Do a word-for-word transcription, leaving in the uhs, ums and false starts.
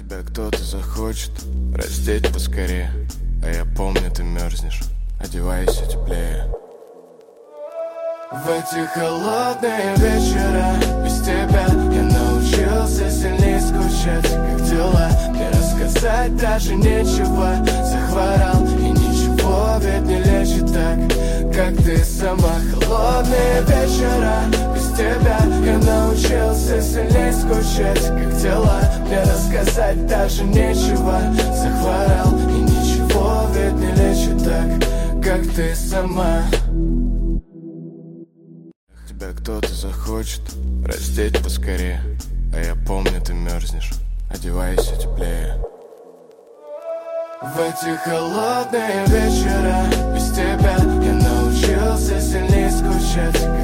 Тебя кто-то захочет раздеть поскорее, а я помню, ты мерзнешь, одевайся теплее. В эти холодные вечера без тебя я научился сильнее скучать. Как дела? Мне рассказать даже нечего. Захворал и ничего ведь не лечит так, как ты сама. Холодные вечера без тебя я научился сильнее скучать. Как дела? Мне рассказать даже нечего. Захворал и ничего ведь не лечит так, как ты сама. Тебя кто-то захочет раздеть поскорее, а я помню, ты мерзнешь, одевайся теплее. В эти холодные вечера без тебя я научился сильнее скучать.